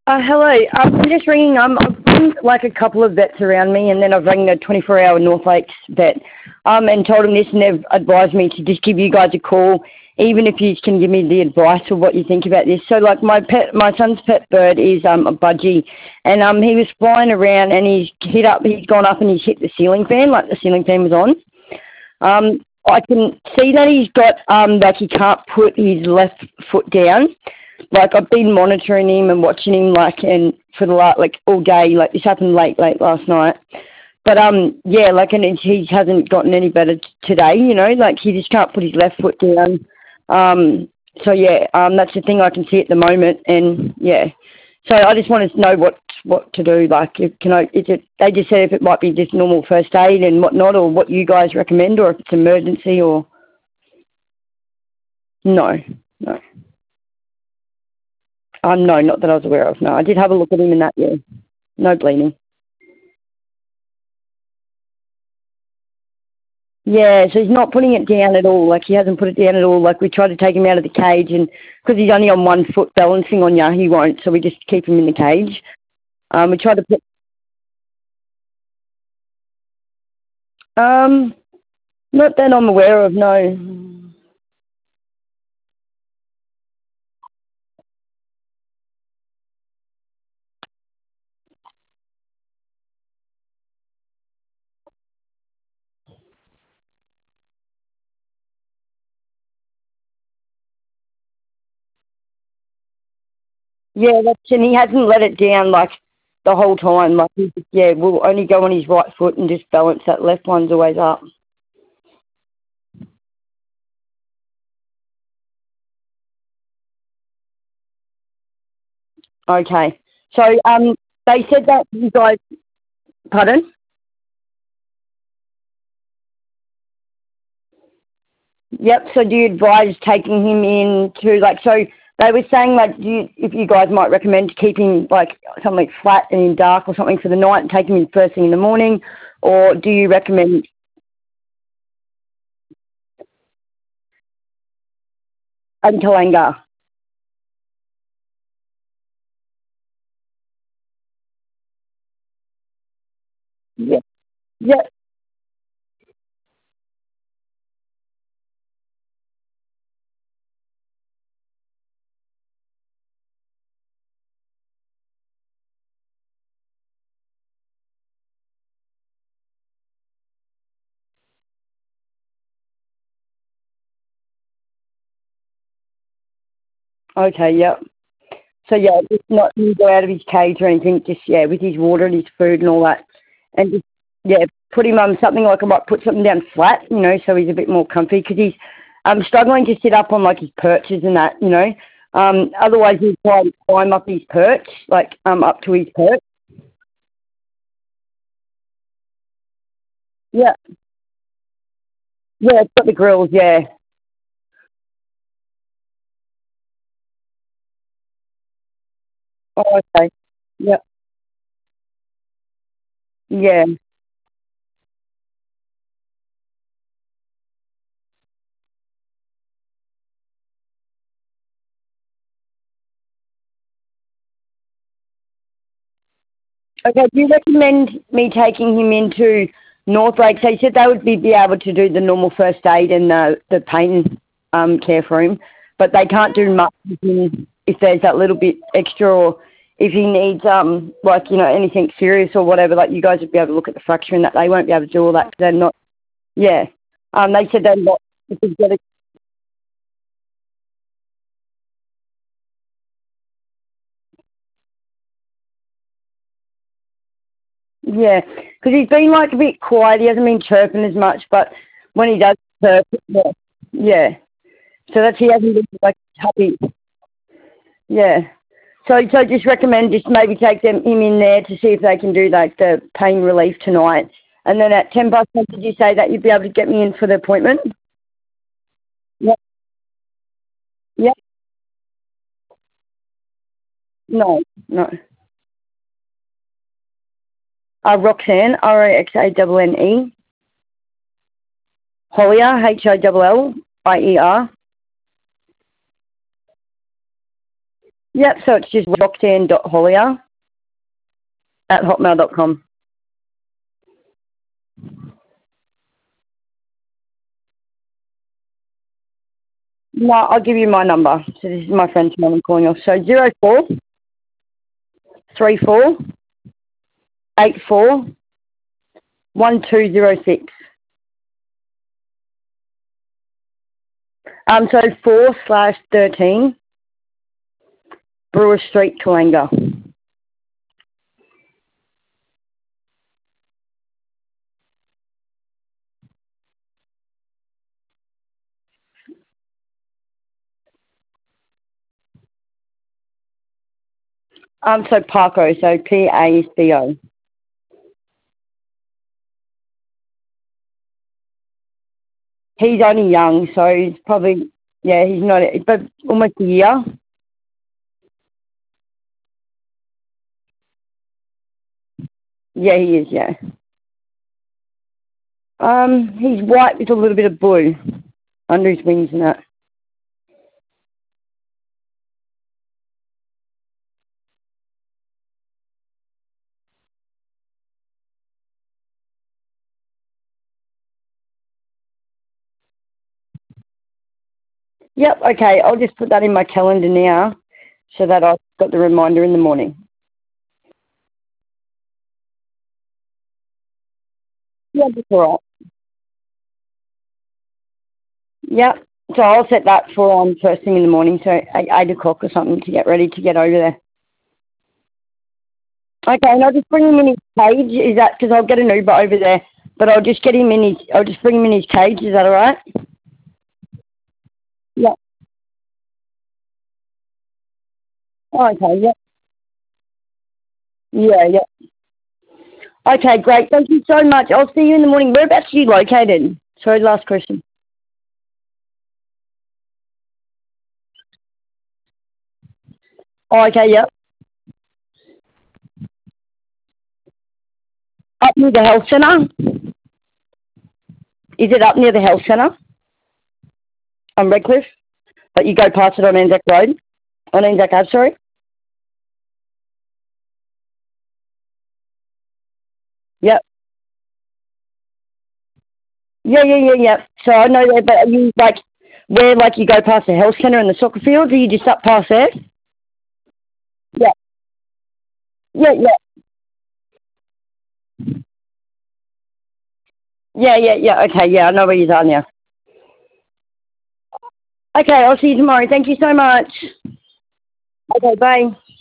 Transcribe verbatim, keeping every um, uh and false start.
Uh, hello. Um, I'm just ringing. Um, I've rung like a couple of vets around me, and then I've rang the twenty-four hour North Lakes vet, um, and told them this, and they've advised me to just give you guys a call, even if you can give me the advice of what you think about this. So, like my pet, my son's pet bird is um a budgie, and um he was flying around, and he's hit up, he's gone up, and he's hit the ceiling fan, like the ceiling fan was on. Um, I can see that he's got um like he can't put his left foot down. Like I've been monitoring him and watching him like and for the last like all day. Like this happened late late last night. But um yeah, like and he hasn't gotten any better t- today. You know, like he just can't put his left foot down. Um. So yeah, um that's the thing I can see at the moment. And yeah, so I just wanted to know what what to do. Like, if, can I? Is it? They just said if it might be just normal first aid and whatnot, or what you guys recommend, or if it's emergency, or no, no. Um, no, not that I was aware of. No, I did have a look at him in that. Yeah, no bleeding. Yeah, so he's not putting it down at all. Like he hasn't put it down at all. Like we tried to take him out of the cage, and because he's only on one foot balancing on you, he won't. So we just keep him in the cage. Um, we tried to put. Um, not that I'm aware of. No. Yeah, that's and he hasn't let it down like the whole time. Like he, yeah, we'll only go on his right foot and just balance that left one's always up. Okay. So um, they said that you guys. Pardon? Yep. So do you advise taking him in to like so they were saying like do you, if you guys might recommend keeping like something flat and in dark or something for the night and take him in first thing in the morning, or do you recommend in Kalanga? Yeah. Yeah. Okay. Yep. So yeah, just not to go out of his cage or anything. Just yeah, with his water and his food and all that, and just yeah, put him on something like I might put something down flat, you know, so he's a bit more comfy because he's um struggling to sit up on like his perches and that, you know. Um, otherwise he'd try to climb up his perch, like um up to his perch. Yeah, yeah, it's got the grills. Yeah. Oh, okay. Yeah, yeah. Okay. Do you recommend me taking him into North Lakes? They said they would be, be able to do the normal first aid and the the pain um, care for him, but they can't do much with him if there's that little bit extra or if he needs um like you know anything serious or whatever. Like you guys would be able to look at the fracture and that they won't be able to do all that 'cause they're not. Yeah. Um. They said they're not. If we get it, yeah, because he's been like a bit quiet. He hasn't been chirping as much, but when he does chirp, yeah. Yeah. So that's he hasn't been like happy. Yeah. So so just recommend just maybe take them him in there to see if they can do like the pain relief tonight. And then at ten past ten, did you say that you'd be able to get me in for the appointment? Yep. Yep. No. No. Uh, Roxanne, R O X A N N E. Hollier, H O L L I E R. Yep, so it's just roxanne dot hollier at hotmail dot com. No, I'll give you my number. So this is my friend's mum I'm calling off. So zero four three four eight four one two zero six. Um, so four slash thirteen Brewer Street, Toowoomba. Um, so Paco, so P A C O. He's only young, so he's probably, yeah, he's not, but almost a year. Yeah, he is, yeah. Um, he's white with a little bit of blue under his wings and that. Yep, okay, I'll just put that in my calendar now so that I've got the reminder in the morning. Yeah, that's all right. Yep, so I'll set that for um, first thing in the morning, so eight, eight o'clock or something to get ready to get over there. Okay, and I'll just bring him in his cage, is that, because I'll get an Uber over there, but I'll just get him in his, I'll just bring him in his cage, is that all right? Yep. Oh, okay, yep. Yeah, yep. Okay, great. Thank you so much. I'll see you in the morning. Whereabouts are you located? Sorry, last question. Oh, okay, yep. Up near the health centre? Is it up near the health centre? On Redcliffe? But you go past it on Anzac Road? On Anzac Ave, sorry? Yep. Yeah, yeah, yeah, yeah. So I know that, but are you, like, where, like, you go past the health centre and the soccer field? Are you just up past there? Yeah. Yeah, yeah. Yeah, yeah, yeah. Okay, yeah, I know where you are now. Okay, I'll see you tomorrow. Thank you so much. Okay, bye.